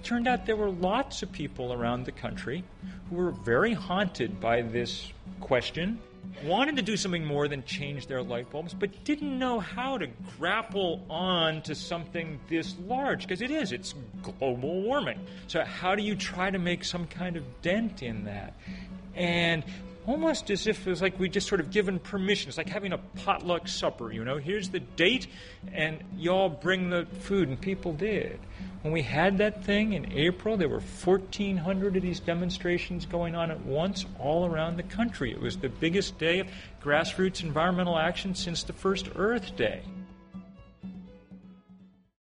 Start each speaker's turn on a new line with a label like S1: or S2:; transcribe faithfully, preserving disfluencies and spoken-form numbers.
S1: turned out there were lots of people around the country who were very haunted by this question, wanted to do something more than change their light bulbs, but didn't know how to grapple on to something this large, because it is, it's global warming. So how do you try to make some kind of dent in that? And almost as if it was like we just sort of given permission. It's like having a potluck supper, you know. Here's the date, and you all bring the food, and people did. When we had that thing in April, there were fourteen hundred of these demonstrations going on at once all around the country. It was the biggest day of grassroots environmental action since the first Earth Day.